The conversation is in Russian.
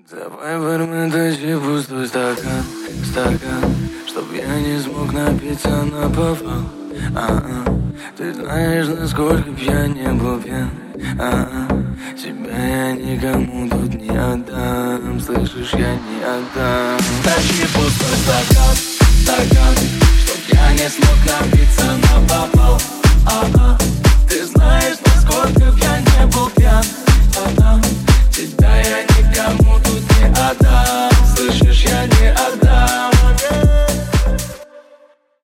Давай, бармен, тащи пустой стакан, чтоб я не смог напиться наповал. Ты знаешь, насколько б я не был пьян. Тебя я никому тут не отдам, слышишь, я не отдам. Тащи пустой стакан, чтоб я не смог напиться наповал.